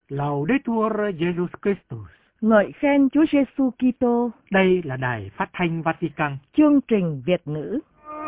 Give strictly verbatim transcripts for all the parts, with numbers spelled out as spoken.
Laudetur Jesus Christus. Ngợi khen Chúa Giêsu Kitô. Đây là đài phát thanh Vatican. Chương trình Việt ngữ.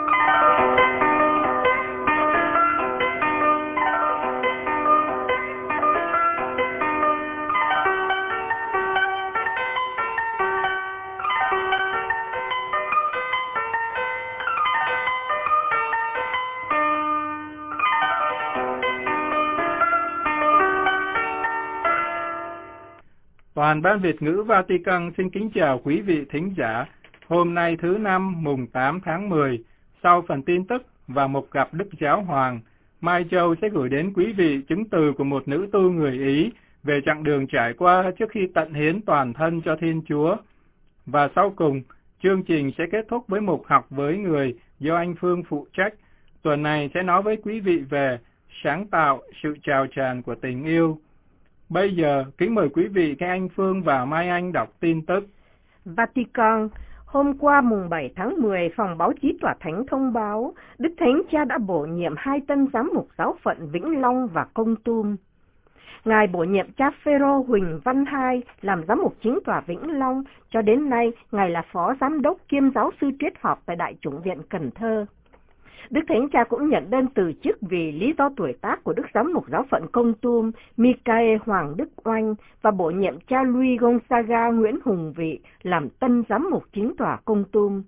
Toàn ban Việt ngữ Vatican xin kính chào quý vị thính giả. Hôm nay thứ năm mùng tám tháng mười, sau phần tin tức và một gặp Đức Giáo Hoàng, Mai Châu sẽ gửi đến quý vị chứng từ của một nữ tu người Ý về chặng đường trải qua trước khi tận hiến toàn thân cho Thiên Chúa. Và sau cùng, chương trình sẽ kết thúc với mục học với người do anh Phương phụ trách. Tuần này sẽ nói với quý vị về sáng tạo sự trào tràn của tình yêu. Bây giờ, kính mời quý vị nghe anh Phương và Mai Anh đọc tin tức. Vatican, hôm qua mùng bảy tháng mười, phòng báo chí Tòa Thánh thông báo Đức Thánh Cha đã bổ nhiệm hai tân giám mục giáo phận Vĩnh Long và Kon Tum. Ngài bổ nhiệm cha Phêrô Huỳnh Văn Hai làm giám mục chính tòa Vĩnh Long, cho đến nay Ngài là phó giám đốc kiêm giáo sư triết học tại Đại chủng viện Cần Thơ. Đức Thánh Cha cũng nhận đơn từ chức vì lý do tuổi tác của Đức Giám mục giáo phận Kon Tum, Michael Hoàng Đức Oanh, và bổ nhiệm cha Luis Gonzaga Nguyễn Hùng Vị làm tân giám mục chính tòa Kon Tum.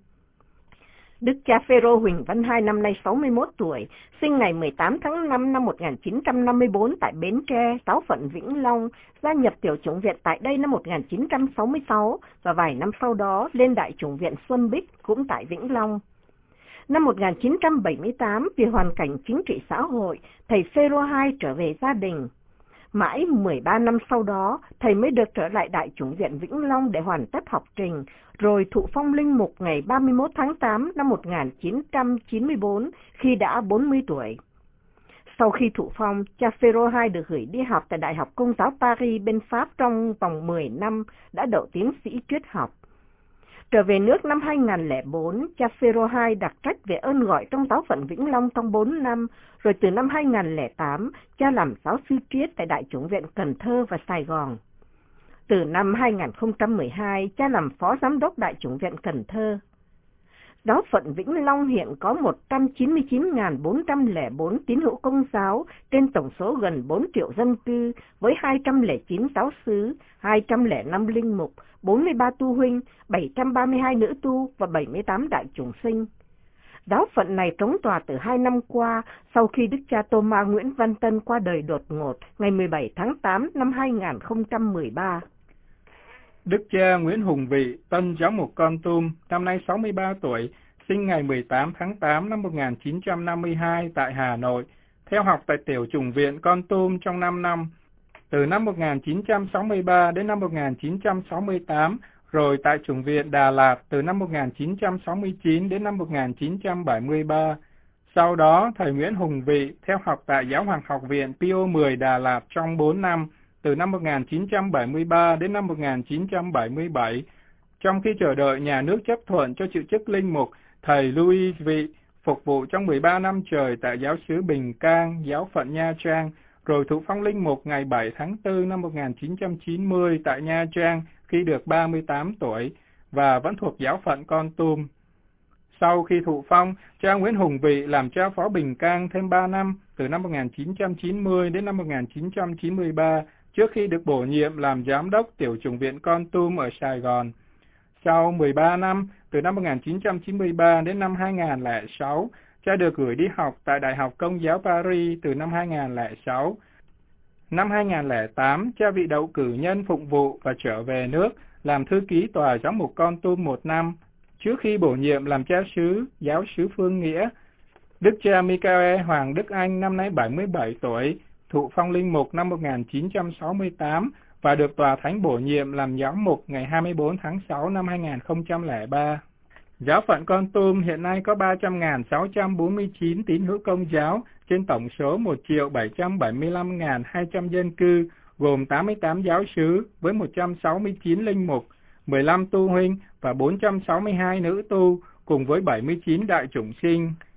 Đức cha Phêrô Huỳnh Văn Hai năm nay sáu mươi mốt tuổi, sinh ngày mười tám tháng năm năm một nghìn chín trăm năm mươi tư tại Bến Tre, giáo phận Vĩnh Long, gia nhập tiểu chủng viện tại đây năm một nghìn chín trăm sáu mươi sáu và vài năm sau đó lên Đại chủng viện Xuân Bích cũng tại Vĩnh Long. Năm một nghìn chín trăm bảy mươi tám, vì hoàn cảnh chính trị xã hội, thầy Phêrô Hai trở về gia đình. Mãi mười ba năm sau đó, thầy mới được trở lại Đại chủng viện Vĩnh Long để hoàn tất học trình, rồi thụ phong linh mục ngày ba mươi mốt tháng tám năm một nghìn chín trăm chín mươi tư khi đã bốn mươi tuổi. Sau khi thụ phong, cha Phêrô Hai được gửi đi học tại Đại học Công giáo Paris bên Pháp trong vòng mười năm, đã đậu tiến sĩ triết học. Trở về nước năm hai nghìn không trăm lẻ bốn, cha Phêrô Hai đặc trách về ơn gọi trong giáo phận Vĩnh Long trong bốn năm, rồi từ năm hai nghìn không trăm lẻ tám, cha làm giáo sư triết tại Đại chủng viện Cần Thơ và Sài Gòn. Từ năm hai nghìn không trăm mười hai, cha làm phó giám đốc Đại chủng viện Cần Thơ. Giáo phận Vĩnh Long hiện có một trăm chín mươi chín nghìn bốn trăm lẻ bốn tín hữu Công giáo trên tổng số gần bốn triệu dân cư, với hai trăm lẻ chín giáo xứ, hai trăm lẻ năm linh mục, bốn mươi ba tu huynh, bảy trăm ba mươi hai nữ tu và bảy mươi tám đại chủng sinh. Giáo phận này trống tòa từ hai năm qua sau khi Đức cha Tô-ma Nguyễn Văn Tân qua đời đột ngột ngày mười bảy tháng tám năm hai nghìn không trăm mười ba. Đức cha Nguyễn Hùng Vị, tân giám mục Kon Tum, năm nay sáu mươi ba tuổi, sinh ngày mười tám tháng tám năm một nghìn chín trăm năm mươi hai tại Hà Nội, theo học tại tiểu chủng viện Kon Tum trong năm năm, từ năm một nghìn chín trăm sáu mươi ba đến năm một nghìn chín trăm sáu mươi tám, rồi tại chủng viện Đà Lạt từ năm một nghìn chín trăm sáu mươi chín đến năm một nghìn chín trăm bảy mươi ba. Sau đó, thầy Nguyễn Hùng Vị theo học tại Giáo hoàng học viện Pio mười Đà Lạt trong bốn năm, từ năm một nghìn chín trăm bảy mươi ba đến năm một nghìn chín trăm bảy mươi bảy. Trong khi chờ đợi nhà nước chấp thuận cho chịu chức linh mục, thầy Louis Vị phục vụ trong mười ba năm trời tại giáo xứ Bình Cang, giáo phận Nha Trang, rồi thụ phong linh mục ngày bảy tháng tư năm một nghìn chín trăm chín mươi tại Nha Trang khi được ba mươi tám tuổi, và vẫn thuộc giáo phận Kon Tum. Sau khi thụ phong, cha Nguyễn Hùng Vị làm cha phó Bình Cang thêm ba năm, từ năm một nghìn chín trăm chín mươi đến năm một nghìn chín trăm chín mươi ba, trước khi được bổ nhiệm làm giám đốc tiểu chủng viện Kon Tum ở Sài Gòn. Sau mười ba năm, từ năm một nghìn chín trăm chín mươi ba đến năm hai nghìn không trăm lẻ sáu, cha được gửi đi học tại Đại học Công giáo Paris từ năm hai nghìn không trăm lẻ sáu. Năm hai nghìn không trăm lẻ tám, cha bị đậu cử nhân phụng vụ và trở về nước, làm thư ký tòa giám mục Kon Tum một năm, trước khi bổ nhiệm làm cha xứ, giáo xứ Phương Nghĩa. Đức cha Michael Hoàng Đức Anh năm nay bảy mươi bảy tuổi, thụ phong linh mục năm một nghìn chín trăm sáu mươi tám và được tòa thánh bổ nhiệm làm giám mục ngày hai mươi tư tháng sáu năm hai nghìn không trăm lẻ ba. Giáo phận Kon Tum hiện nay có ba trăm nghìn sáu trăm bốn mươi chín tín hữu Công giáo trên tổng số một triệu bảy trăm bảy mươi lăm nghìn hai trăm dân cư, gồm tám mươi tám giáo xứ với một trăm sáu mươi chín linh mục, mười lăm tu huynh và bốn trăm sáu mươi hai nữ tu, cùng với bảy mươi chín đại chủng sinh.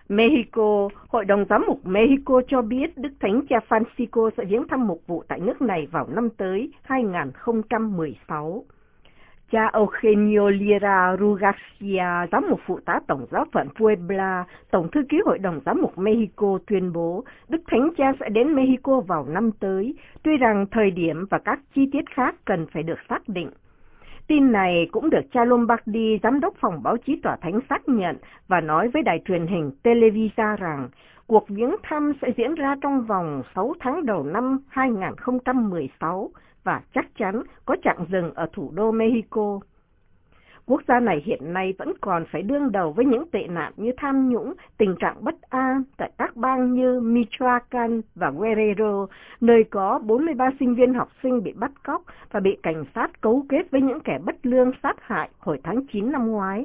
Mexico, Hội đồng Giám mục Mexico cho biết Đức Thánh Cha Francisco sẽ viếng thăm mục vụ tại nước này vào năm tới hai nghìn không trăm mười sáu. Cha Eugenio Lira Rugarcia, giám mục phụ tá Tổng giáo phận Puebla, Tổng thư ký Hội đồng Giám mục Mexico tuyên bố Đức Thánh Cha sẽ đến Mexico vào năm tới, tuy rằng thời điểm và các chi tiết khác cần phải được xác định. Tin này cũng được cha Lombardi, giám đốc phòng báo chí tòa thánh xác nhận và nói với đài truyền hình Televisa rằng cuộc viếng thăm sẽ diễn ra trong vòng sáu tháng đầu năm hai nghìn không trăm mười sáu và chắc chắn có chặng dừng ở thủ đô Mexico. Quốc gia này hiện nay vẫn còn phải đương đầu với những tệ nạn như tham nhũng, tình trạng bất an tại các bang như Michoacán và Guerrero, nơi có bốn mươi ba sinh viên học sinh bị bắt cóc và bị cảnh sát cấu kết với những kẻ bất lương sát hại hồi tháng chín năm ngoái.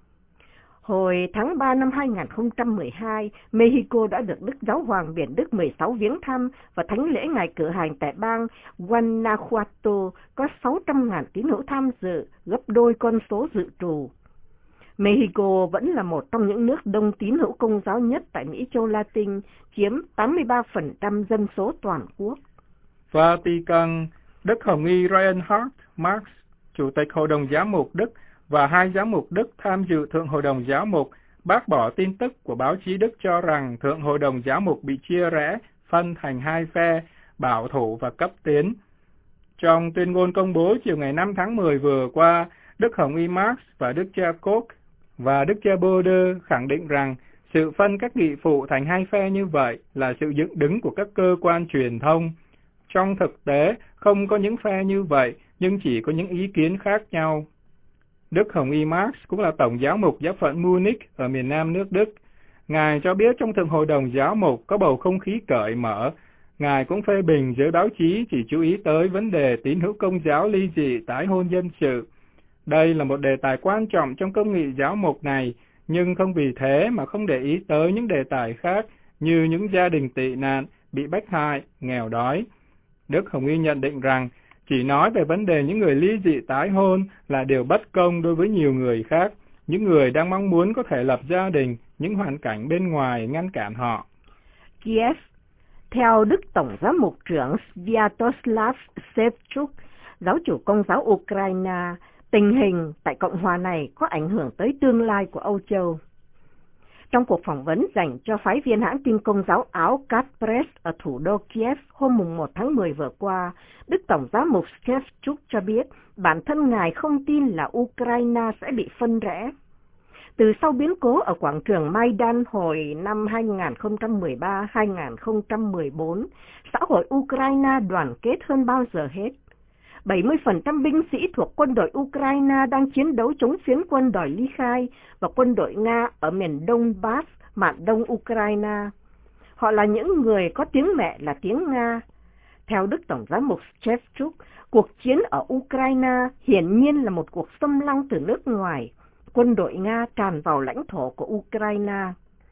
Hồi tháng ba năm hai nghìn không trăm mười hai, Mexico đã được Đức Giáo hoàng Biển Đức mười sáu viếng thăm và thánh lễ ngày cử hành tại bang Guanajuato có sáu trăm nghìn tín hữu tham dự, gấp đôi con số dự trù. Mexico vẫn là một trong những nước đông tín hữu Công giáo nhất tại Mỹ châu Latin, chiếm tám mươi ba phần trăm dân số toàn quốc. Vatican, Đức Hồng y Reinhard Marx, Chủ tịch Hội đồng Giám mục Đức và hai giám mục Đức tham dự Thượng Hội đồng Giáo mục bác bỏ tin tức của báo chí Đức cho rằng Thượng Hội đồng Giáo mục bị chia rẽ, phân thành hai phe, bảo thủ và cấp tiến. Trong tuyên ngôn công bố chiều ngày năm tháng mười vừa qua, Đức Hồng y Marx và Đức cha Koch và Đức cha Bode khẳng định rằng sự phân các nghị phụ thành hai phe như vậy là sự dựng đứng của các cơ quan truyền thông. Trong thực tế, không có những phe như vậy, nhưng chỉ có những ý kiến khác nhau. Đức Hồng y Marx cũng là Tổng giáo mục giáo phận Munich ở miền nam nước Đức. Ngài cho biết trong Thượng Hội đồng Giáo mục có bầu không khí cởi mở. Ngài cũng phê bình giới báo chí chỉ chú ý tới vấn đề tín hữu Công giáo ly dị tái hôn dân sự. Đây là một đề tài quan trọng trong công nghị giáo mục này, nhưng không vì thế mà không để ý tới những đề tài khác như những gia đình tị nạn, bị bách hại, nghèo đói. Đức Hồng y nhận định rằng chỉ nói về vấn đề những người ly dị tái hôn là điều bất công đối với nhiều người khác, những người đang mong muốn có thể lập gia đình, những hoàn cảnh bên ngoài ngăn cản họ. Kiev, theo Đức Tổng giám mục trưởng Sviatoslav Shevchuk, giáo chủ Công giáo Ukraine, tình hình tại Cộng hòa này có ảnh hưởng tới tương lai của Âu Châu. Trong cuộc phỏng vấn dành cho phái viên hãng tin Công giáo Áo Press ở thủ đô Kiev hôm mùng một tháng mười vừa qua, Đức Tổng giám mục Shevchuk cho biết bản thân Ngài không tin là Ukraine sẽ bị phân rẽ. Từ sau biến cố ở quảng trường Maidan hồi năm hai nghìn không trăm mười ba đến hai nghìn không trăm mười bốn, xã hội Ukraine đoàn kết hơn bao giờ hết. bảy mươi phần trăm binh sĩ thuộc quân đội Ukraine đang chiến đấu chống phiến quân đòi ly khai và quân đội Nga ở miền đông Donbass, mạn đông Ukraine. Họ là những người có tiếng mẹ là tiếng Nga. Theo Đức Tổng giám mục Shevchuk, cuộc chiến ở Ukraine hiển nhiên là một cuộc xâm lăng từ nước ngoài. Quân đội Nga tràn vào lãnh thổ của Ukraine.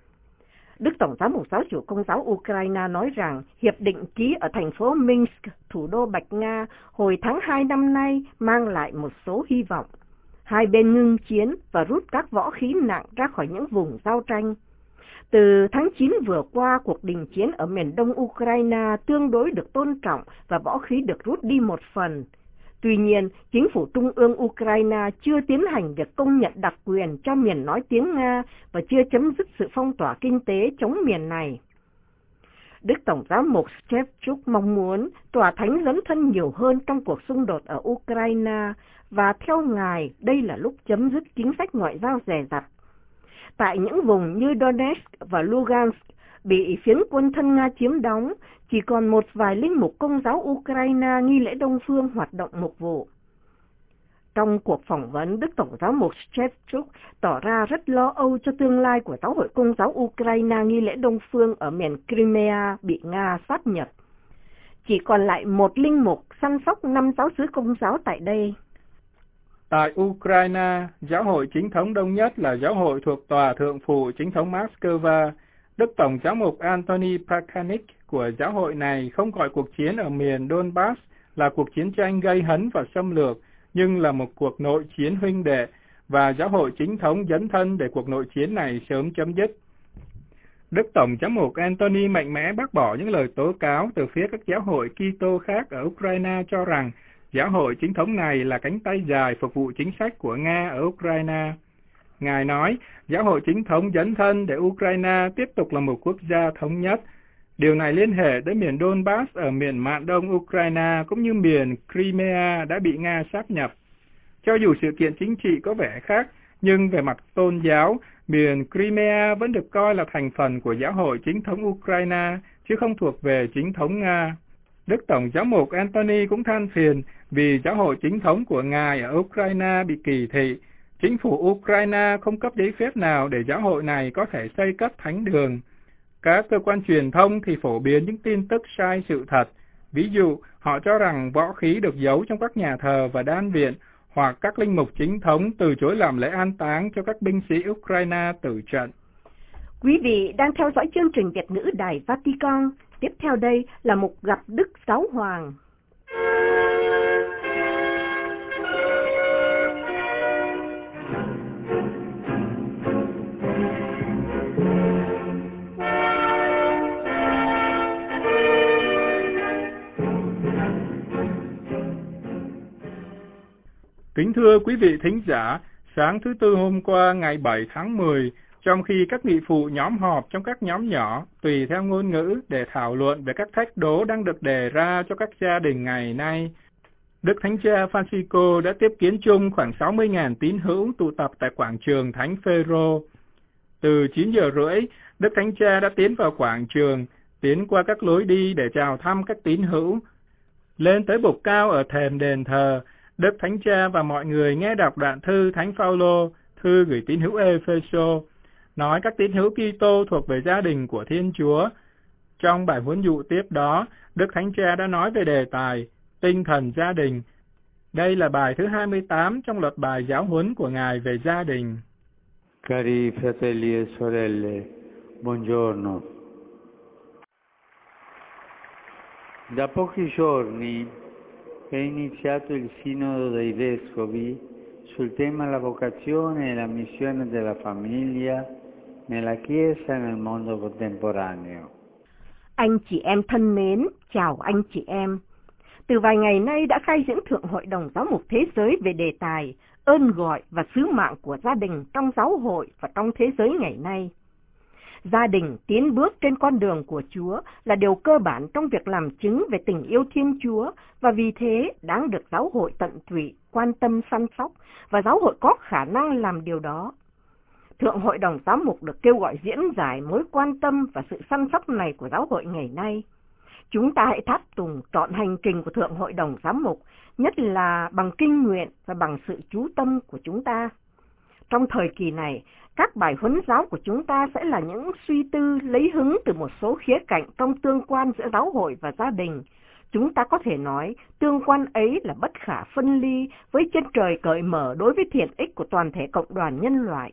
Đức Tổng giám mục giáo chủ Công giáo Ukraine nói rằng hiệp định ký ở thành phố Minsk, thủ đô Bạch Nga, hồi tháng hai năm nay mang lại một số hy vọng. Hai bên ngưng chiến và rút các võ khí nặng ra khỏi những vùng giao tranh. Từ tháng chín vừa qua, cuộc đình chiến ở miền đông Ukraine tương đối được tôn trọng và võ khí được rút đi một phần. Tuy nhiên, chính phủ trung ương Ukraine chưa tiến hành việc công nhận đặc quyền cho miền nói tiếng Nga và chưa chấm dứt sự phong tỏa kinh tế chống miền này. Đức Tổng giám mục Shevchuk mong muốn tòa thánh dấn thân nhiều hơn trong cuộc xung đột ở Ukraine và theo Ngài đây là lúc chấm dứt chính sách ngoại giao dè dặt. Tại những vùng như Donetsk và Lugansk bị phiến quân thân Nga chiếm đóng, chỉ còn một vài linh mục Công giáo Ukraine nghi lễ Đông Phương hoạt động mục vụ. Trong cuộc phỏng vấn, Đức Tổng giám mục Shevchuk tỏ ra rất lo âu cho tương lai của giáo hội Công giáo Ukraine nghi lễ Đông Phương ở miền Crimea bị Nga sát nhập. Chỉ còn lại một linh mục săn sóc năm giáo xứ Công giáo tại đây. Tại Ukraine, giáo hội chính thống đông nhất là giáo hội thuộc tòa thượng phụ chính thống Moscow. Đức Tổng giám mục Antony Prakanik của giáo hội này không gọi cuộc chiến ở miền Donbass là cuộc chiến tranh gây hấn và xâm lược, nhưng là một cuộc nội chiến huynh đệ, và giáo hội chính thống dấn thân để cuộc nội chiến này sớm chấm dứt. Đức Tổng giám mục Anthony mạnh mẽ bác bỏ những lời tố cáo từ phía các giáo hội Kitô khác ở Ukraine cho rằng giáo hội chính thống này là cánh tay dài phục vụ chính sách của Nga ở Ukraine. Ngài nói, giáo hội chính thống dấn thân để Ukraine tiếp tục là một quốc gia thống nhất. Điều này liên hệ đến miền Donbass ở miền mạn đông Ukraine cũng như miền Crimea đã bị Nga sáp nhập. Cho dù sự kiện chính trị có vẻ khác, nhưng về mặt tôn giáo, miền Crimea vẫn được coi là thành phần của giáo hội chính thống Ukraine, chứ không thuộc về chính thống Nga. Đức Tổng giám mục Anthony cũng than phiền vì giáo hội chính thống của Ngài ở Ukraine bị kỳ thị. Chính phủ Ukraine không cấp giấy phép nào để giáo hội này có thể xây cất thánh đường. Các cơ quan truyền thông thì phổ biến những tin tức sai sự thật. Ví dụ, họ cho rằng võ khí được giấu trong các nhà thờ và đan viện, hoặc các linh mục chính thống từ chối làm lễ an táng cho các binh sĩ Ukraine tử trận. Quý vị đang theo dõi chương trình Việt ngữ Đài Vatican. Tiếp theo đây là một gặp Đức Giáo Hoàng. Kính thưa quý vị thính giả, sáng thứ Tư hôm qua ngày bảy tháng mười, trong khi các nghị phụ nhóm họp trong các nhóm nhỏ, tùy theo ngôn ngữ để thảo luận về các thách đố đang được đề ra cho các gia đình ngày nay, Đức Thánh Cha Francisco đã tiếp kiến chung khoảng sáu mươi nghìn tín hữu tụ tập tại quảng trường Thánh Phêrô. Từ chín giờ rưỡi, Đức Thánh Cha đã tiến vào quảng trường, tiến qua các lối đi để chào thăm các tín hữu. Lên tới bục cao ở thềm đền thờ, Đức Thánh Cha và mọi người nghe đọc đoạn thư Thánh Phaolô, thư gửi tín hữu Ê-phê-sô, nói các tín hữu Kitô thuộc về gia đình của Thiên Chúa. Trong bài huấn dụ tiếp đó, Đức Thánh Cha đã nói về đề tài tinh thần gia đình. Đây là bài thứ hai mươi tám trong loạt bài giáo huấn của Ngài về gia đình. Cari fratelli e sorelle, buongiorno. Da pochi giorni è iniziato il Sinodo dei Vescovi sul tema la vocazione e la missione della famiglia nella Chiesa e nel mondo contemporaneo. Anh chị em thân mến, chào anh chị em. Từ vài ngày nay đã khai diễn Thượng Hội đồng Giáo mục Thế giới về đề tài ơn gọi và sứ mạng của gia đình trong giáo hội và trong thế giới ngày nay. Gia đình tiến bước trên con đường của Chúa là điều cơ bản trong việc làm chứng về tình yêu Thiên Chúa, và vì thế đáng được giáo hội tận tụy, quan tâm săn sóc, và giáo hội có khả năng làm điều đó. Thượng Hội đồng Giám mục được kêu gọi diễn giải mối quan tâm và sự săn sóc này của giáo hội ngày nay. Chúng ta hãy tháp tùng trọn hành trình của Thượng Hội đồng Giám mục, nhất là bằng kinh nguyện và bằng sự chú tâm của chúng ta. Trong thời kỳ này, các bài huấn giáo của chúng ta sẽ là những suy tư lấy hứng từ một số khía cạnh trong tương quan giữa giáo hội và gia đình. Chúng ta có thể nói tương quan ấy là bất khả phân ly với chân trời cởi mở đối với thiện ích của toàn thể cộng đoàn nhân loại.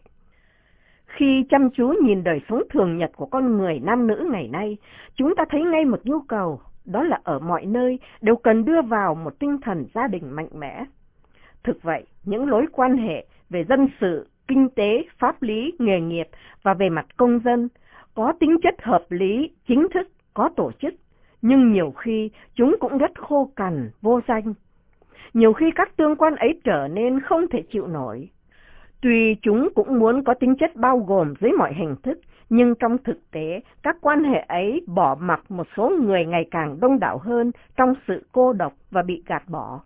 Khi chăm chú nhìn đời sống thường nhật của con người nam nữ ngày nay, chúng ta thấy ngay một nhu cầu, đó là ở mọi nơi đều cần đưa vào một tinh thần gia đình mạnh mẽ. Thực vậy, những lối quan hệ về dân sự, kinh tế, pháp lý, nghề nghiệp và về mặt công dân có tính chất hợp lý, chính thức, có tổ chức, nhưng nhiều khi chúng cũng rất khô cằn, vô danh. Nhiều khi các tương quan ấy trở nên không thể chịu nổi. Tuy chúng cũng muốn có tính chất bao gồm dưới mọi hình thức, nhưng trong thực tế, các quan hệ ấy bỏ mặc một số người ngày càng đông đảo hơn trong sự cô độc và bị gạt bỏ.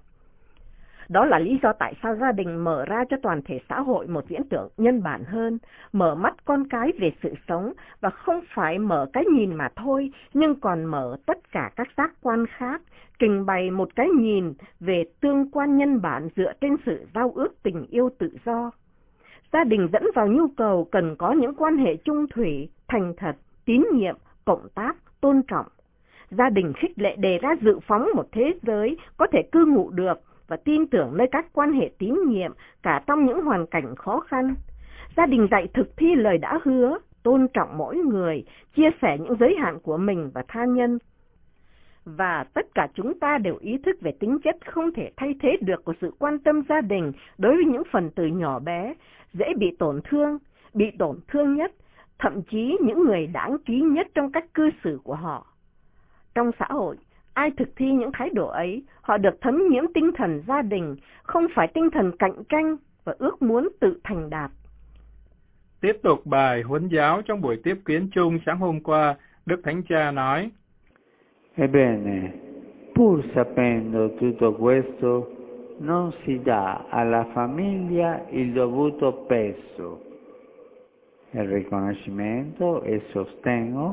Đó là lý do tại sao gia đình mở ra cho toàn thể xã hội một viễn tưởng nhân bản hơn, mở mắt con cái về sự sống, và không phải mở cái nhìn mà thôi, nhưng còn mở tất cả các giác quan khác, trình bày một cái nhìn về tương quan nhân bản dựa trên sự giao ước tình yêu tự do. Gia đình dẫn vào nhu cầu cần có những quan hệ chung thủy, thành thật, tín nhiệm, cộng tác, tôn trọng. Gia đình khích lệ đề ra dự phóng một thế giới có thể cư ngụ được và tin tưởng nơi các quan hệ tín nhiệm cả trong những hoàn cảnh khó khăn. Gia đình dạy thực thi lời đã hứa, tôn trọng mỗi người, chia sẻ những giới hạn của mình và tha nhân. Và tất cả chúng ta đều ý thức về tính chất không thể thay thế được của sự quan tâm gia đình đối với những phần tử nhỏ bé, dễ bị tổn thương, bị tổn thương nhất, thậm chí những người đáng quý nhất trong cách cư xử của họ. Trong xã hội, ai thực thi những thái độ ấy, họ được thấm nhiễm tinh thần gia đình, không phải tinh thần cạnh tranh và ước muốn tự thành đạt. Tiếp tục bài huấn giáo trong buổi tiếp kiến chung sáng hôm qua, Đức Thánh Cha nói: Ebbene, pur sapendo tutto questo, non si dà alla famiglia il dovuto peso, il riconoscimento e sostegno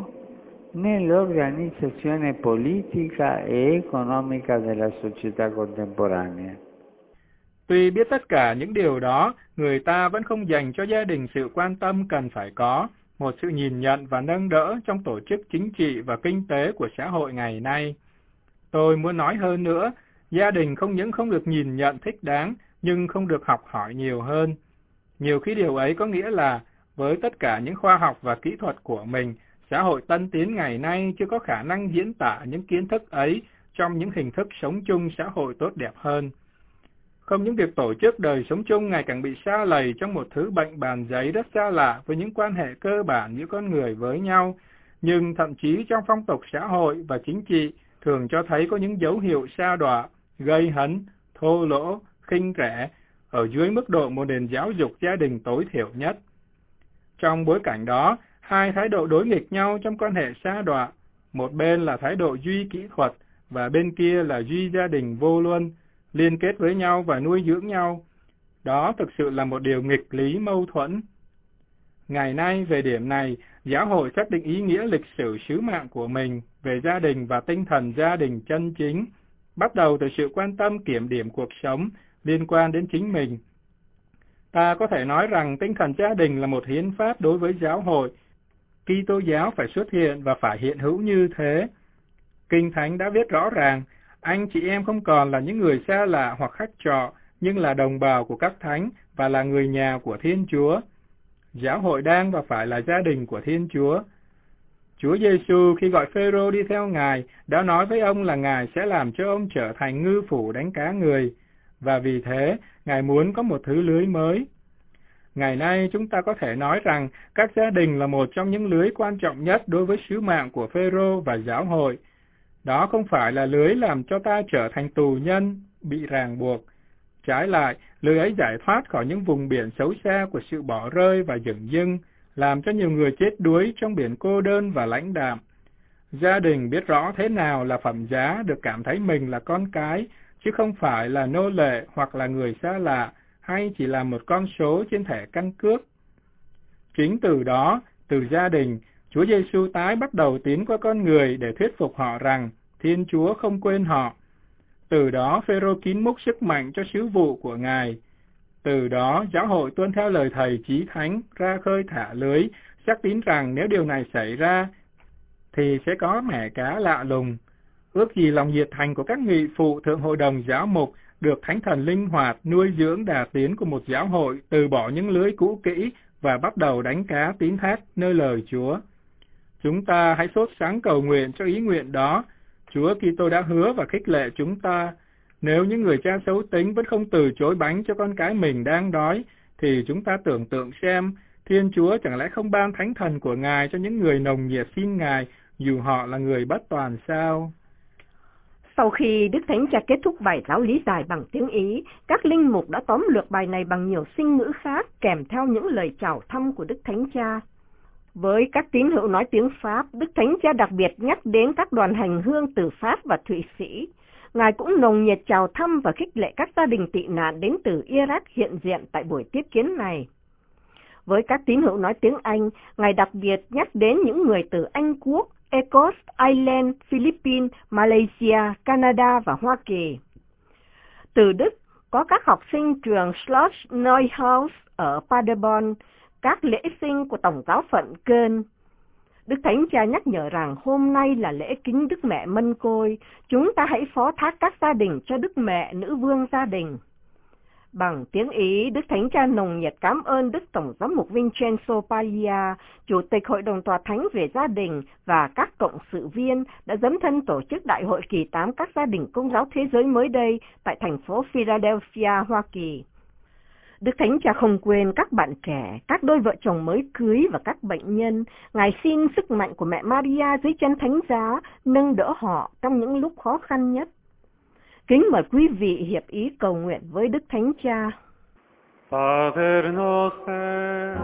nell'organizzazione politica e economica della società contemporanea. Tuy biết tất cả những điều đó, người ta vẫn không dành cho gia đình sự quan tâm cần phải có, một sự nhìn nhận và nâng đỡ trong tổ chức chính trị và kinh tế của xã hội ngày nay. Tôi muốn nói hơn nữa, gia đình không những không được nhìn nhận thích đáng, nhưng không được học hỏi nhiều hơn. Nhiều khi điều ấy có nghĩa là, với tất cả những khoa học và kỹ thuật của mình, xã hội tân tiến ngày nay chưa có khả năng diễn tả những kiến thức ấy trong những hình thức sống chung xã hội tốt đẹp hơn. Không những việc tổ chức đời sống chung ngày càng bị sa lầy trong một thứ bệnh bàn giấy rất xa lạ với những quan hệ cơ bản giữa con người với nhau, nhưng thậm chí trong phong tục xã hội và chính trị thường cho thấy có những dấu hiệu sa đọa, gây hấn, thô lỗ, khinh rẻ ở dưới mức độ một nền giáo dục gia đình tối thiểu nhất. Trong bối cảnh đó, hai thái độ đối nghịch nhau trong quan hệ sa đọa, một bên là thái độ duy kỹ thuật và bên kia là duy gia đình vô luân, liên kết với nhau và nuôi dưỡng nhau. Đó thực sự là một điều nghịch lý mâu thuẫn. Ngày nay, về điểm này, giáo hội xác định ý nghĩa lịch sử sứ mạng của mình về gia đình và tinh thần gia đình chân chính, bắt đầu từ sự quan tâm kiểm điểm cuộc sống liên quan đến chính mình. Ta có thể nói rằng tinh thần gia đình là một hiến pháp đối với giáo hội. Kitô giáo phải xuất hiện và phải hiện hữu như thế. Kinh Thánh đã viết rõ ràng, anh chị em không còn là những người xa lạ hoặc khách trọ, nhưng là đồng bào của các thánh và là người nhà của Thiên Chúa. Giáo hội đang và phải là gia đình của Thiên Chúa. Chúa Giêsu khi gọi Phêrô đi theo Ngài đã nói với ông là Ngài sẽ làm cho ông trở thành ngư phủ đánh cá người, và vì thế Ngài muốn có một thứ lưới mới. Ngày nay chúng ta có thể nói rằng các gia đình là một trong những lưới quan trọng nhất đối với sứ mạng của Phêrô và giáo hội. Đó không phải là lưới làm cho ta trở thành tù nhân, bị ràng buộc. Trái lại, lưới ấy giải thoát khỏi những vùng biển xấu xa của sự bỏ rơi và dửng dưng, làm cho nhiều người chết đuối trong biển cô đơn và lãnh đạm. Gia đình biết rõ thế nào là phẩm giá được cảm thấy mình là con cái, chứ không phải là nô lệ hoặc là người xa lạ, hay chỉ là một con số trên thẻ căn cước. Chính từ đó, từ gia đình, Chúa Giêsu tái bắt đầu tiến qua con người để thuyết phục họ rằng Thiên Chúa không quên họ. Từ đó, Phêrô kín múc sức mạnh cho sứ vụ của Ngài. Từ đó, giáo hội tuân theo lời Thầy Chí Thánh, ra khơi thả lưới, xác tín rằng nếu điều này xảy ra, thì sẽ có mẻ cá lạ lùng. Ước gì lòng nhiệt thành của các nghị phụ Thượng Hội đồng Giáo mục được Thánh Thần linh hoạt nuôi dưỡng đà tiến của một giáo hội từ bỏ những lưới cũ kỹ và bắt đầu đánh cá tín thác nơi lời Chúa. Chúng ta hãy sốt sáng cầu nguyện cho ý nguyện đó. Chúa Kitô đã hứa và khích lệ chúng ta. Nếu những người cha xấu tính vẫn không từ chối bánh cho con cái mình đang đói, thì chúng ta tưởng tượng xem, Thiên Chúa chẳng lẽ không ban Thánh Thần của Ngài cho những người nồng nhiệt xin Ngài, dù họ là người bất toàn sao? Sau khi Đức Thánh Cha kết thúc bài giáo lý dài bằng tiếng Ý, các linh mục đã tóm lược bài này bằng nhiều sinh ngữ khác kèm theo những lời chào thăm của Đức Thánh Cha. Với các tín hữu nói tiếng Pháp, Đức Thánh Cha đặc biệt nhắc đến các đoàn hành hương từ Pháp và Thụy Sĩ. Ngài cũng nồng nhiệt chào thăm và khích lệ các gia đình tị nạn đến từ Iraq hiện diện tại buổi tiếp kiến này. Với các tín hữu nói tiếng Anh, Ngài đặc biệt nhắc đến những người từ Anh Quốc, Ecos, Ireland, Philippines, Malaysia, Canada và Hoa Kỳ. Từ Đức, có các học sinh trường Schloss Neuhaus ở Paderborn, các lễ sinh của Tổng giáo phận Köln. Đức Thánh Cha nhắc nhở rằng hôm nay là lễ kính Đức Mẹ Mân Côi, chúng ta hãy phó thác các gia đình cho Đức Mẹ Nữ Vương gia đình. Bằng tiếng Ý, Đức Thánh Cha nồng nhiệt cảm ơn Đức Tổng giám mục Vincenzo Paglia, Chủ tịch Hội đồng Tòa Thánh về gia đình và các cộng sự viên đã dấn thân tổ chức Đại hội kỳ tám các gia đình Công giáo thế giới mới đây tại thành phố Philadelphia, Hoa Kỳ. Đức Thánh Cha không quên các bạn trẻ, các đôi vợ chồng mới cưới và các bệnh nhân. Ngài xin sức mạnh của mẹ Maria dưới chân thánh giá nâng đỡ họ trong những lúc khó khăn nhất. Kính mời quý vị hiệp ý cầu nguyện với Đức Thánh Cha. Pater noster,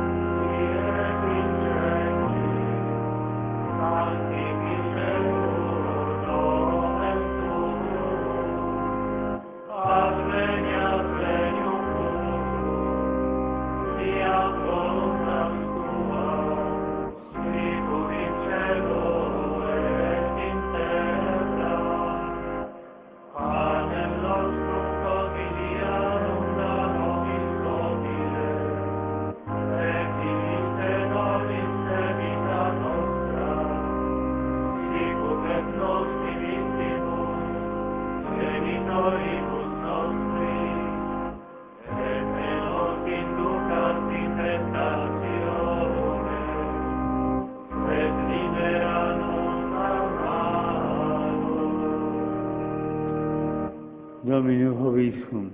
Dominus vobiscum,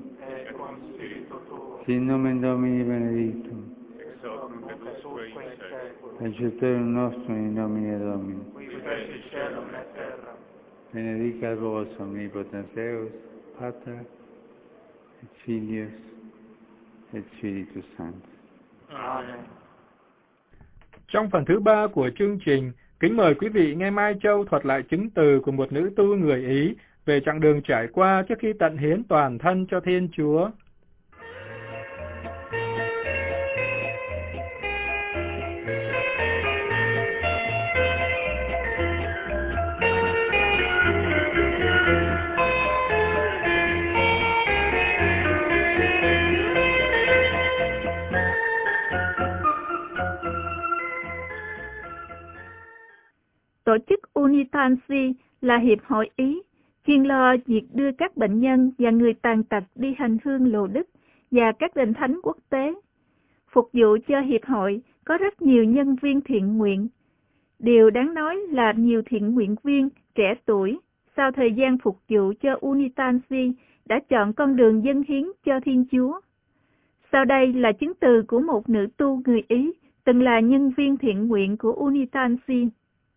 sin nomen Domini benedictum, aiutorium nostrum in nomine Domini, benedicat vos omnipotens Deus, Pater, et Filius, et Spiritus Sanctus. Amen. Trong phần thứ ba của chương trình, kính mời quý vị nghe Mai Châu thuật lại chứng từ của một nữ tu người Ý về chặng đường trải qua trước khi tận hiến toàn thân cho Thiên Chúa. Tổ chức Unitansi là hiệp hội Ý chuyên lo việc đưa các bệnh nhân và người tàn tật đi hành hương lộ đức và các đền thánh quốc tế. Phục vụ cho hiệp hội có rất nhiều nhân viên thiện nguyện. Điều đáng nói là nhiều thiện nguyện viên trẻ tuổi sau thời gian phục vụ cho Unitansi đã chọn con đường dâng hiến cho Thiên Chúa. Sau đây là chứng từ của một nữ tu người Ý từng là nhân viên thiện nguyện của Unitansi.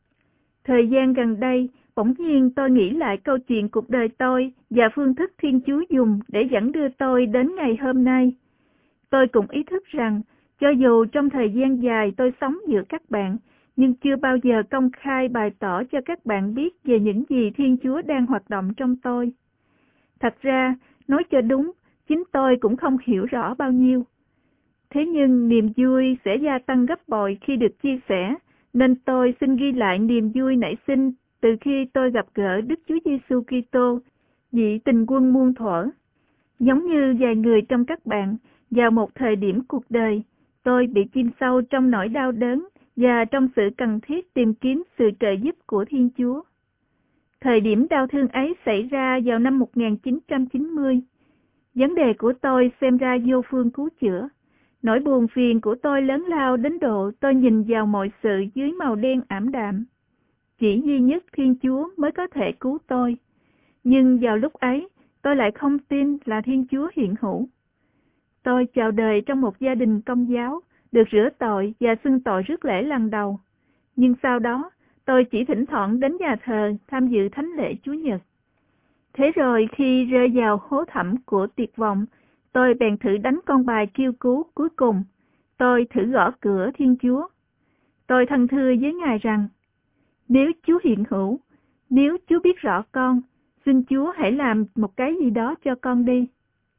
Thời gian gần đây, bỗng nhiên tôi nghĩ lại câu chuyện cuộc đời tôi và phương thức Thiên Chúa dùng để dẫn đưa tôi đến ngày hôm nay. Tôi cũng ý thức rằng, cho dù trong thời gian dài tôi sống giữa các bạn, nhưng chưa bao giờ công khai bày tỏ cho các bạn biết về những gì Thiên Chúa đang hoạt động trong tôi. Thật ra, nói cho đúng, chính tôi cũng không hiểu rõ bao nhiêu. Thế nhưng niềm vui sẽ gia tăng gấp bội khi được chia sẻ, nên tôi xin ghi lại niềm vui nảy sinh từ khi tôi gặp gỡ Đức Chúa Giêsu Kitô, vị tình quân muôn thuở. Giống như vài người trong các bạn, vào một thời điểm cuộc đời, tôi bị chìm sâu trong nỗi đau đớn và trong sự cần thiết tìm kiếm sự trợ giúp của Thiên Chúa. Thời điểm đau thương ấy xảy ra vào năm một nghìn chín trăm chín mươi. Vấn đề của tôi xem ra vô phương cứu chữa. Nỗi buồn phiền của tôi lớn lao đến độ tôi nhìn vào mọi sự dưới màu đen ảm đạm. Chỉ duy nhất Thiên Chúa mới có thể cứu tôi. Nhưng vào lúc ấy, tôi lại không tin là Thiên Chúa hiện hữu. Tôi chào đời trong một gia đình Công giáo, được rửa tội và xưng tội rước lễ lần đầu. Nhưng sau đó, tôi chỉ thỉnh thoảng đến nhà thờ tham dự thánh lễ Chúa Nhật. Thế rồi khi rơi vào hố thẳm của tuyệt vọng, tôi bèn thử đánh con bài kêu cứu cuối cùng. Tôi thử gõ cửa Thiên Chúa. Tôi thân thưa với Ngài rằng, nếu Chúa hiện hữu, nếu Chúa biết rõ con, xin Chúa hãy làm một cái gì đó cho con đi.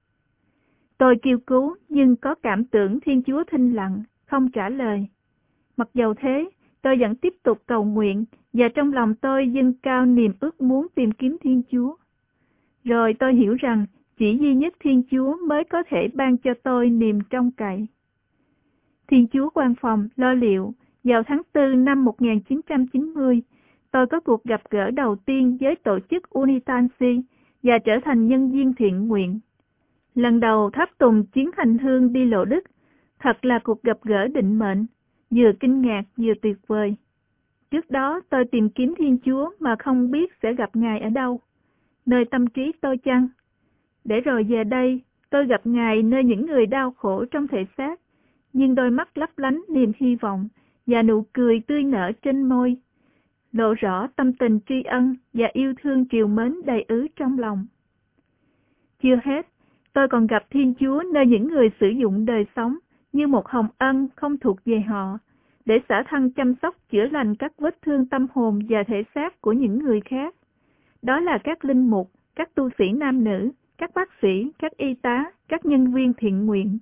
Tôi kêu cứu nhưng có cảm tưởng Thiên Chúa thinh lặng, không trả lời. Mặc dầu thế, tôi vẫn tiếp tục cầu nguyện và trong lòng tôi dâng cao niềm ước muốn tìm kiếm Thiên Chúa. Rồi tôi hiểu rằng chỉ duy nhất Thiên Chúa mới có thể ban cho tôi niềm trông cậy. Thiên Chúa quan phòng lo liệu, vào tháng tư năm một nghìn chín trăm chín mươi, tôi có cuộc gặp gỡ đầu tiên với tổ chức Unitansi và trở thành nhân viên thiện nguyện. Lần đầu tháp tùng chuyến hành hương đi lộ Đức, thật là cuộc gặp gỡ định mệnh, vừa kinh ngạc vừa tuyệt vời. Trước đó tôi tìm kiếm Thiên Chúa mà không biết sẽ gặp Ngài ở đâu, nơi tâm trí tôi chăng? Để rồi về đây, tôi gặp Ngài nơi những người đau khổ trong thể xác, nhưng đôi mắt lấp lánh niềm hy vọng và nụ cười tươi nở trên môi, lộ rõ tâm tình tri ân và yêu thương trìu mến đầy ứ trong lòng. Chưa hết, tôi còn gặp Thiên Chúa nơi những người sử dụng đời sống như một hồng ân không thuộc về họ, để xả thân chăm sóc chữa lành các vết thương tâm hồn và thể xác của những người khác. Đó là các linh mục, các tu sĩ nam nữ, các bác sĩ, các y tá, các nhân viên thiện nguyện.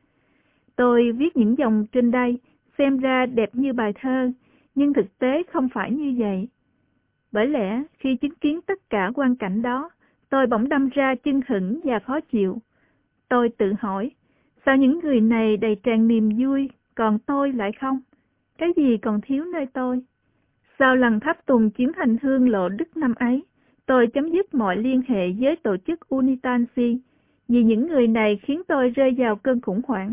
Tôi viết những dòng trên đây, xem ra đẹp như bài thơ, nhưng thực tế không phải như vậy. Bởi lẽ, khi chứng kiến tất cả quang cảnh đó, tôi bỗng đâm ra chưng hửng và khó chịu. Tôi tự hỏi, sao những người này đầy tràn niềm vui, còn tôi lại không? Cái gì còn thiếu nơi tôi? Sau lần tháp tùng chuyến hành hương lộ đức năm ấy, tôi chấm dứt mọi liên hệ với tổ chức Unitansi, vì những người này khiến tôi rơi vào cơn khủng hoảng.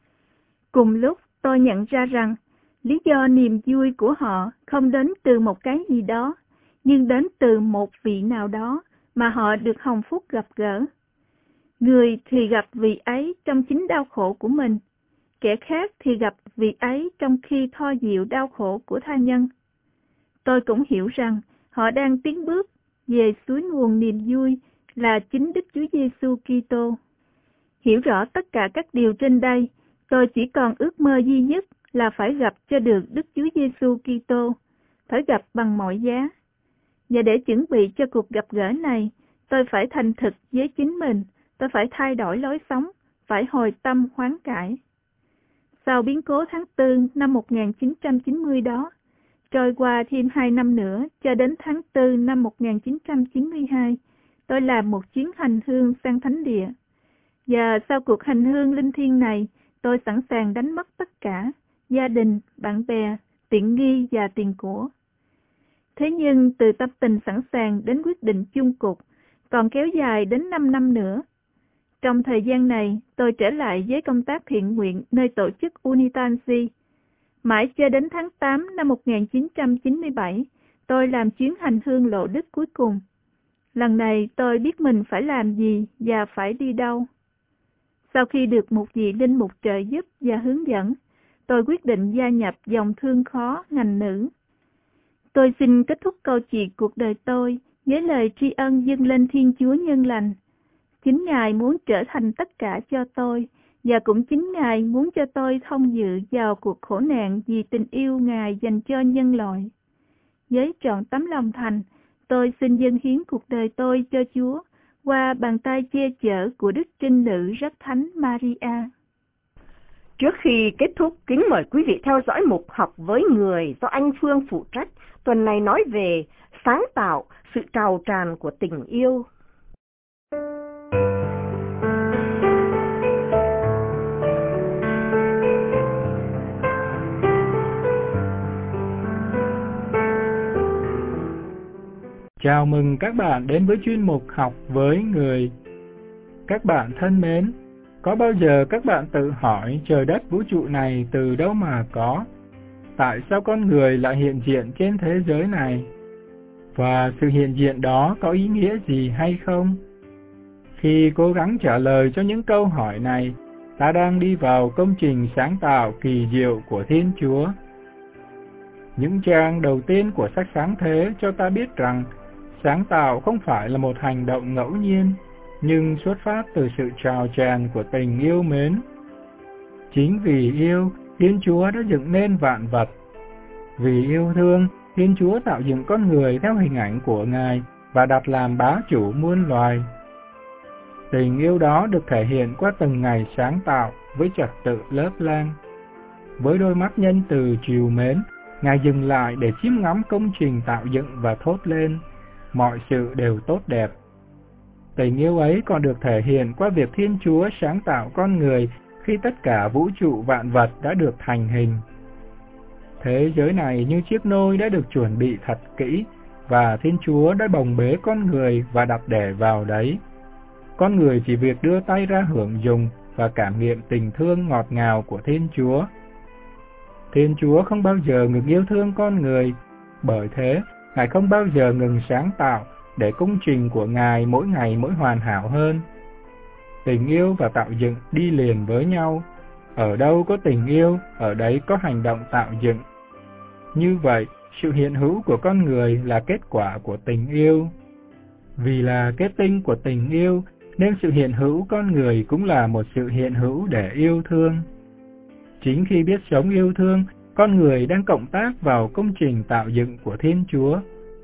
Cùng lúc, tôi nhận ra rằng, lý do niềm vui của họ không đến từ một cái gì đó, nhưng đến từ một vị nào đó mà họ được hồng phúc gặp gỡ. Người thì gặp vị ấy trong chính đau khổ của mình, kẻ khác thì gặp vị ấy trong khi thoa dịu đau khổ của tha nhân. Tôi cũng hiểu rằng họ đang tiến bước về suối nguồn niềm vui là chính Đức Chúa Giêsu Kitô. Hiểu rõ tất cả các điều trên đây, tôi chỉ còn ước mơ duy nhất là phải gặp cho được Đức Chúa Giêsu Kitô, phải gặp bằng mọi giá. Và để chuẩn bị cho cuộc gặp gỡ này, tôi phải thành thực với chính mình, tôi phải thay đổi lối sống, phải hồi tâm hoán cải. Sau biến cố tháng tư năm một nghìn chín trăm chín mươi đó, trôi qua thêm hai năm nữa cho đến tháng tư năm một nghìn chín trăm chín mươi hai, tôi làm một chuyến hành hương sang Thánh Địa. Và sau cuộc hành hương linh thiêng này, tôi sẵn sàng đánh mất tất cả, gia đình, bạn bè, tiện nghi và tiền của. Thế nhưng từ tâm tình sẵn sàng đến quyết định chung cuộc, còn kéo dài đến năm năm nữa. Trong thời gian này, tôi trở lại với công tác thiện nguyện nơi tổ chức Unitansi. Mãi cho đến tháng tám năm một nghìn chín trăm chín mươi bảy, tôi làm chuyến hành hương lộ đức cuối cùng. Lần này tôi biết mình phải làm gì và phải đi đâu. Sau khi được một vị linh mục trợ giúp và hướng dẫn, tôi quyết định gia nhập dòng thương khó ngành nữ. Tôi xin kết thúc câu chuyện cuộc đời tôi với lời tri ân dâng lên Thiên Chúa nhân lành. Chính Ngài muốn trở thành tất cả cho tôi, và cũng chính Ngài muốn cho tôi thông dự vào cuộc khổ nạn vì tình yêu Ngài dành cho nhân loại. Với trọn tấm lòng thành, tôi xin dâng hiến cuộc đời tôi cho Chúa qua bàn tay che chở của Đức Trinh Nữ Rất Thánh Maria. Trước khi kết thúc, kính mời quý vị theo dõi mục Học với Người do anh Phương phụ trách. Tuần này nói về sáng tạo, sự trào tràn của tình yêu. Chào mừng các bạn đến với chuyên mục Học với Người. Các bạn thân mến, có bao giờ các bạn tự hỏi trời đất vũ trụ này từ đâu mà có? Tại sao con người lại hiện diện trên thế giới này? Và sự hiện diện đó có ý nghĩa gì hay không? Khi cố gắng trả lời cho những câu hỏi này, ta đang đi vào công trình sáng tạo kỳ diệu của Thiên Chúa. Những trang đầu tiên của sách Sáng Thế cho ta biết rằng sáng tạo không phải là một hành động ngẫu nhiên, nhưng xuất phát từ sự trào tràn của tình yêu mến. Chính vì yêu, Thiên Chúa đã dựng nên vạn vật. Vì yêu thương, Thiên Chúa tạo dựng con người theo hình ảnh của Ngài và đặt làm bá chủ muôn loài. Tình yêu đó được thể hiện qua từng ngày sáng tạo với trật tự lớp lang. Với đôi mắt nhân từ trìu mến, Ngài dừng lại để chiêm ngắm công trình tạo dựng và thốt lên, mọi sự đều tốt đẹp. Tình yêu ấy còn được thể hiện qua việc Thiên Chúa sáng tạo con người khi tất cả vũ trụ vạn vật đã được thành hình. Thế giới này như chiếc nôi đã được chuẩn bị thật kỹ, và Thiên Chúa đã bồng bế con người và đặt đẻ vào đấy. Con người chỉ việc đưa tay ra hưởng dùng và cảm nghiệm tình thương ngọt ngào của Thiên Chúa. Thiên Chúa không bao giờ ngừng yêu thương con người, bởi thế Ngài không bao giờ ngừng sáng tạo để công trình của Ngài mỗi ngày mỗi hoàn hảo hơn. Tình yêu và tạo dựng đi liền với nhau. Ở đâu có tình yêu, ở đấy có hành động tạo dựng. Như vậy, sự hiện hữu của con người là kết quả của tình yêu. Vì là kết tinh của tình yêu, nên sự hiện hữu con người cũng là một sự hiện hữu để yêu thương. Chính khi biết sống yêu thương, con người đang cộng tác vào công trình tạo dựng của Thiên Chúa.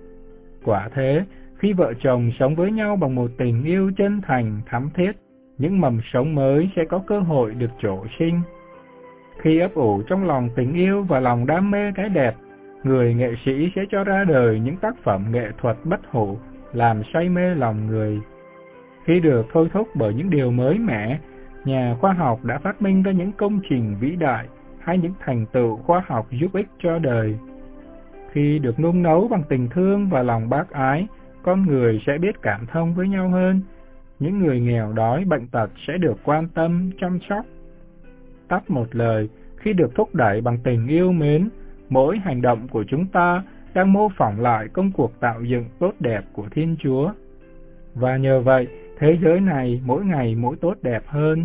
Quả thế, khi vợ chồng sống với nhau bằng một tình yêu chân thành, thắm thiết, những mầm sống mới sẽ có cơ hội được trổ sinh. Khi ấp ủ trong lòng tình yêu và lòng đam mê cái đẹp, người nghệ sĩ sẽ cho ra đời những tác phẩm nghệ thuật bất hủ, làm say mê lòng người. Khi được thôi thúc bởi những điều mới mẻ, nhà khoa học đã phát minh ra những công trình vĩ đại hay những thành tựu khoa học giúp ích cho đời. Khi được nung nấu bằng tình thương và lòng bác ái, con người sẽ biết cảm thông với nhau hơn. Những người nghèo đói, bệnh tật sẽ được quan tâm, chăm sóc. Tắt một lời, khi được thúc đẩy bằng tình yêu mến, mỗi hành động của chúng ta đang mô phỏng lại công cuộc tạo dựng tốt đẹp của Thiên Chúa. Và nhờ vậy, thế giới này mỗi ngày mỗi tốt đẹp hơn.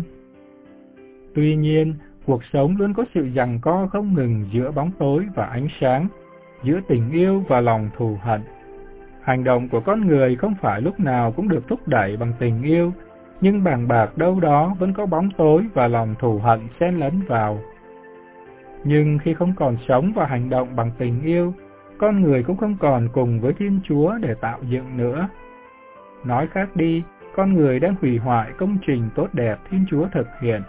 Tuy nhiên, cuộc sống luôn có sự giằng co không ngừng giữa bóng tối và ánh sáng, giữa tình yêu và lòng thù hận. Hành động của con người không phải lúc nào cũng được thúc đẩy bằng tình yêu, nhưng bàng bạc đâu đó vẫn có bóng tối và lòng thù hận xen lẫn vào. Nhưng khi không còn sống và hành động bằng tình yêu, con người cũng không còn cùng với Thiên Chúa để tạo dựng nữa. Nói khác đi, con người đang hủy hoại công trình tốt đẹp Thiên Chúa thực hiện.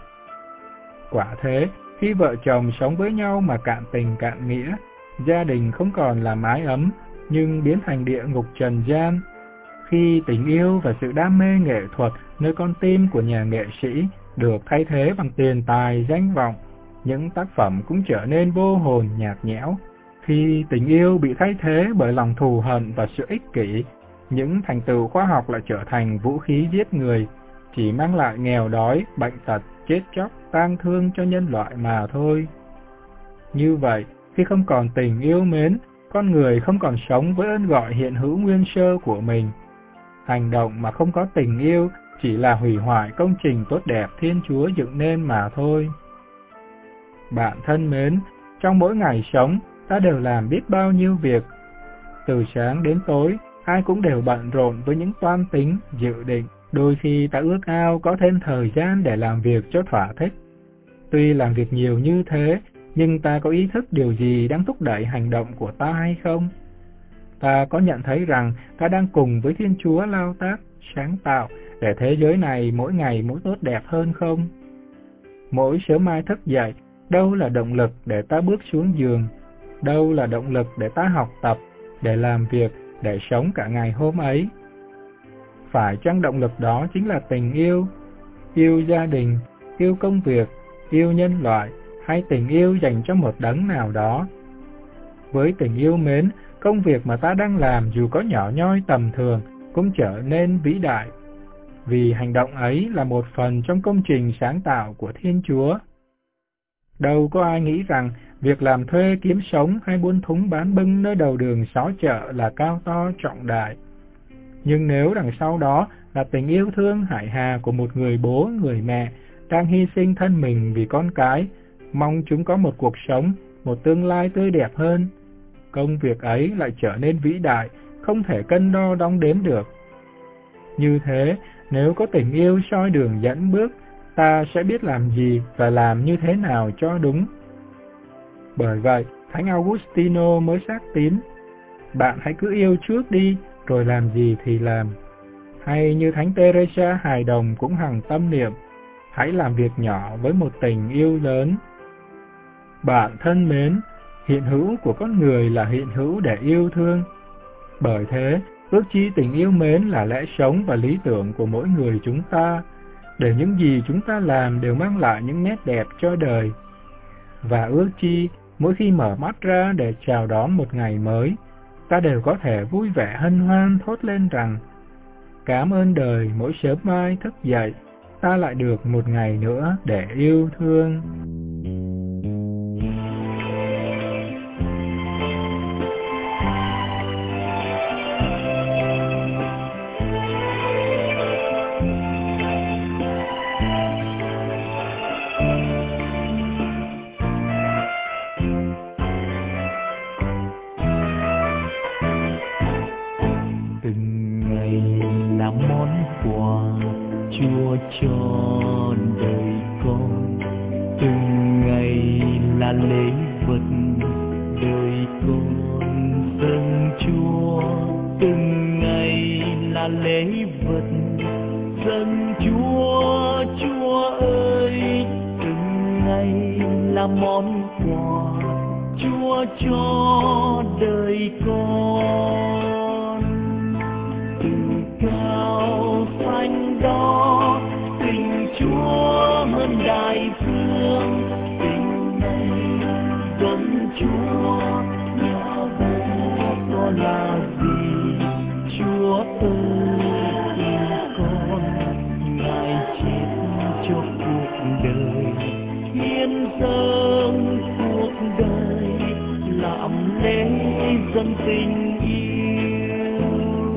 Quả thế, khi vợ chồng sống với nhau mà cạn tình cạn nghĩa, gia đình không còn là mái ấm, nhưng biến thành địa ngục trần gian. Khi tình yêu và sự đam mê nghệ thuật nơi con tim của nhà nghệ sĩ được thay thế bằng tiền tài, danh vọng, những tác phẩm cũng trở nên vô hồn nhạt nhẽo. Khi tình yêu bị thay thế bởi lòng thù hận và sự ích kỷ, những thành tựu khoa học lại trở thành vũ khí giết người, chỉ mang lại nghèo đói, bệnh tật, chết chóc, tang thương cho nhân loại mà thôi. Như vậy, khi không còn tình yêu mến, con người không còn sống với ơn gọi hiện hữu nguyên sơ của mình. Hành động mà không có tình yêu chỉ là hủy hoại công trình tốt đẹp Thiên Chúa dựng nên mà thôi. Bạn thân mến, trong mỗi ngày sống, ta đều làm biết bao nhiêu việc. Từ sáng đến tối, ai cũng đều bận rộn với những toan tính, dự định. Đôi khi ta ước ao có thêm thời gian để làm việc cho thỏa thích. Tuy làm việc nhiều như thế, nhưng ta có ý thức điều gì đang thúc đẩy hành động của ta hay không? Ta có nhận thấy rằng ta đang cùng với Thiên Chúa lao tác, sáng tạo để thế giới này mỗi ngày mỗi tốt đẹp hơn không? Mỗi sớm mai thức dậy, đâu là động lực để ta bước xuống giường? Đâu là động lực để ta học tập, để làm việc, để sống cả ngày hôm ấy? Phải chăng động lực đó chính là tình yêu? Yêu gia đình, yêu công việc, yêu nhân loại, hay tình yêu dành cho một đấng nào đó? Với tình yêu mến, công việc mà ta đang làm dù có nhỏ nhoi tầm thường cũng trở nên vĩ đại, vì hành động ấy là một phần trong công trình sáng tạo của Thiên Chúa. Đâu có ai nghĩ rằng việc làm thuê kiếm sống hay buôn thúng bán bưng nơi đầu đường xó chợ là cao to trọng đại. Nhưng nếu đằng sau đó là tình yêu thương hải hà của một người bố, người mẹ đang hy sinh thân mình vì con cái, mong chúng có một cuộc sống, một tương lai tươi đẹp hơn, công việc ấy lại trở nên vĩ đại, không thể cân đo đong đếm được. Như thế, nếu có tình yêu soi đường dẫn bước, ta sẽ biết làm gì và làm như thế nào cho đúng. Bởi vậy, Thánh Augustino mới xác tín: bạn hãy cứ yêu trước đi, rồi làm gì thì làm. Hay như Thánh Teresa hài đồng cũng hằng tâm niệm: hãy làm việc nhỏ với một tình yêu lớn. Bạn thân mến, hiện hữu của con người là hiện hữu để yêu thương. Bởi thế, ước chi tình yêu mến là lẽ sống và lý tưởng của mỗi người chúng ta, để những gì chúng ta làm đều mang lại những nét đẹp cho đời. Và ước chi, mỗi khi mở mắt ra để chào đón một ngày mới, ta đều có thể vui vẻ hân hoan thốt lên rằng: cảm ơn đời mỗi sớm mai thức dậy, ta lại được một ngày nữa để yêu thương. Chúa cho đời con từng ngày là lễ vật, đời con dâng Chúa từng ngày là lễ vật, dâng Chúa. Chúa ơi, từng ngày là món quà Chúa cho đời con. Từ cao xanh đó tình Chúa hơn đại dương, tình này dâng Chúa nhỏ bé có là gì. Chúa ơi yêu con, Ngài chết cho cuộc đời, hiến dâng cuộc đời làm lễ dâng tình yêu.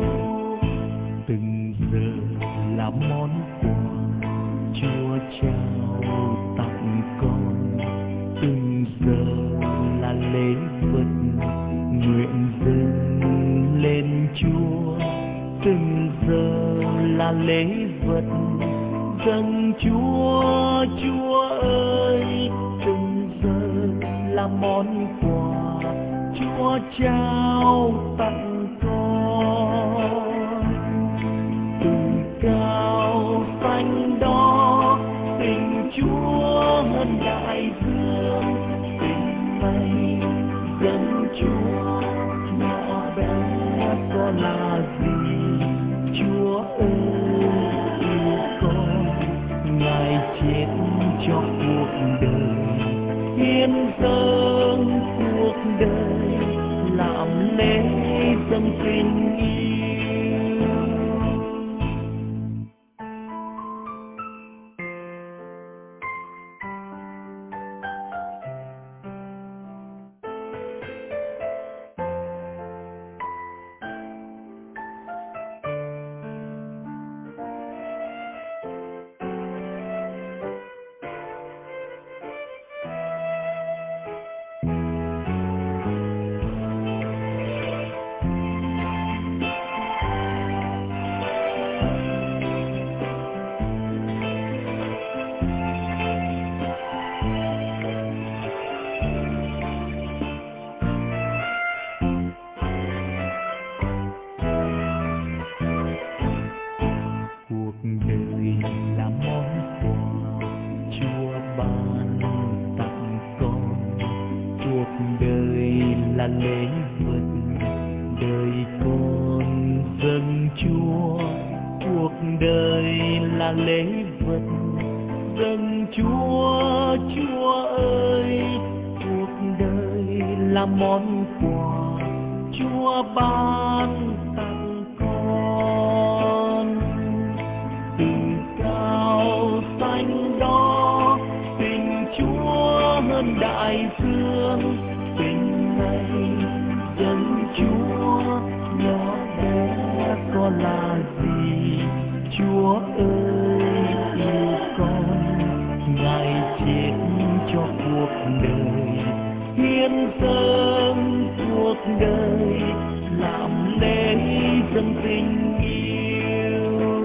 Từng giờ là món quà Chúa trao tặng con, từng giờ là lễ vật nguyện dâng lên Chúa, từng giờ là lễ vật dâng Chúa. Chúa ơi, từng giờ là món quà Chúa trao tặng con. Từ cao xanh đó tình Chúa hơn đại dương, tình này dâng Chúa nhỏ bé có là gì. Chúa ơi yêu con, Ngài chết cho cuộc đời, hiến dâng cuộc đời làm lễ dâng tình yêu. Là lễ vật đời con dâng Chúa, cuộc đời là lễ vật dâng Chúa. Chúa ơi, cuộc đời là món quà Chúa ban tặng con. Từ cao xanh đó tình Chúa hơn đại dương, tình này dâng Chúa nhỏ bé có là gì. Chúa ơi yêu con, Ngài chết cho cuộc đời, hiến dâng cuộc đời làm lễ dâng tình yêu.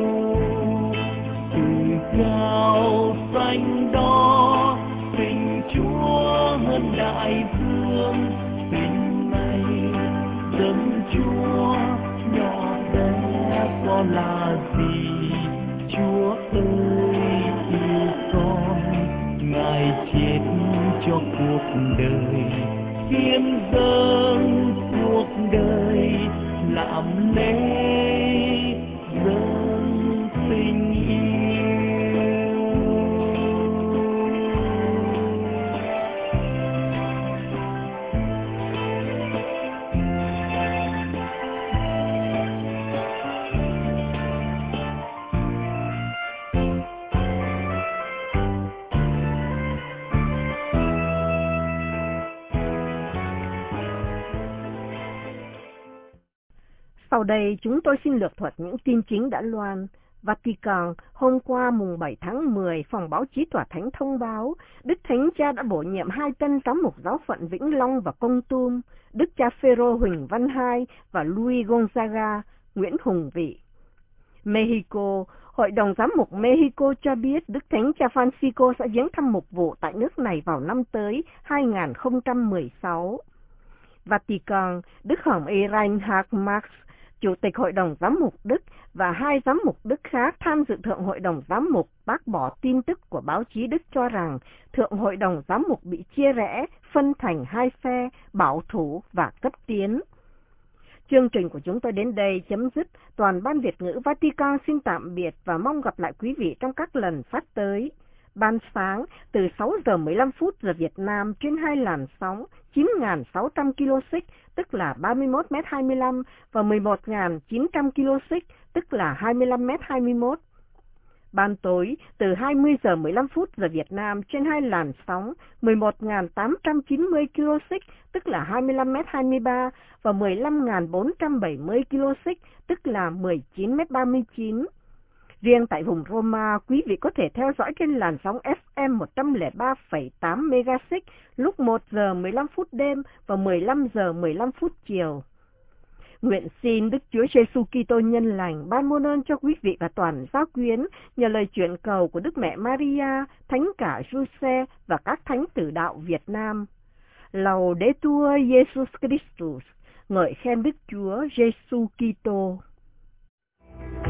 Từ cao xanh đó tình Chúa hơn đại dương, tình này dâng Chúa nhỏ bé có là gì. Chúa ơi yêu con, Ngài chết cho cuộc đời, hiến dâng cuộc đời làm lễ dâng tình yêu. Sau đây chúng tôi xin lược thuật những tin chính đã loan. Vatican, hôm qua mùng bảy tháng mười, phòng báo chí Tòa Thánh thông báo, Đức Thánh Cha đã bổ nhiệm hai tân giám mục giáo phận Vĩnh Long và Kon Tum, Đức cha Phêrô Huỳnh Văn Hai và Luis Gonzaga, Nguyễn Hùng Vị. Mexico, Hội đồng Giám mục Mexico cho biết Đức Thánh Cha Francisco sẽ viếng thăm mục vụ tại nước này vào năm tới hai nghìn không trăm mười sáu. Vatican, Đức Hồng Y Reinhard Marx, Chủ tịch Hội đồng Giám mục Đức và hai giám mục Đức khác tham dự Thượng Hội đồng Giám mục bác bỏ tin tức của báo chí Đức cho rằng Thượng Hội đồng Giám mục bị chia rẽ, phân thành hai phe, bảo thủ và cấp tiến. Chương trình của chúng tôi đến đây chấm dứt. Toàn ban Việt ngữ Vatican xin tạm biệt và mong gặp lại quý vị trong các lần phát tới. Ban sáng từ sáu giờ mười lăm phút giờ Việt Nam trên hai làn sóng chín nghìn sáu trăm ki lô xích tức là ba mươi mốt mét hai mươi lăm và mười một nghìn chín trăm ki lô xích tức là hai mươi lăm mét hai mươi mốt. Ban tối từ hai mươi giờ mười lăm phút giờ Việt Nam trên hai làn sóng mười một nghìn tám trăm chín mươi ki lô xích tức là hai mươi lăm mét hai mươi ba và mười lăm nghìn bốn trăm bảy mươi ki lô xích tức là mười chín mét ba mươi chín. Riêng tại vùng Roma, quý vị có thể theo dõi trên làn sóng ép em một trăm lẻ ba phẩy tám MHz lúc một giờ mười lăm phút đêm và mười lăm giờ mười lăm phút chiều. Nguyện xin Đức Chúa Giêsu Kitô nhân lành ban muôn ơn cho quý vị và toàn giáo quyến nhờ lời chuyển cầu của Đức Mẹ Maria, Thánh cả Giuse và các thánh tử đạo Việt Nam. Laudetur Jesus Christus, ngợi khen Đức Chúa Giêsu Kitô.